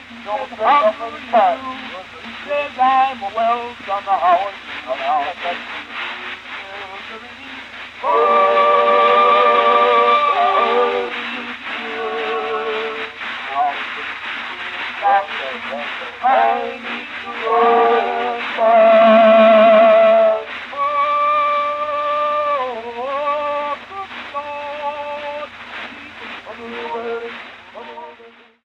Don't come from the time. Says I'm a well from the house. I need to run.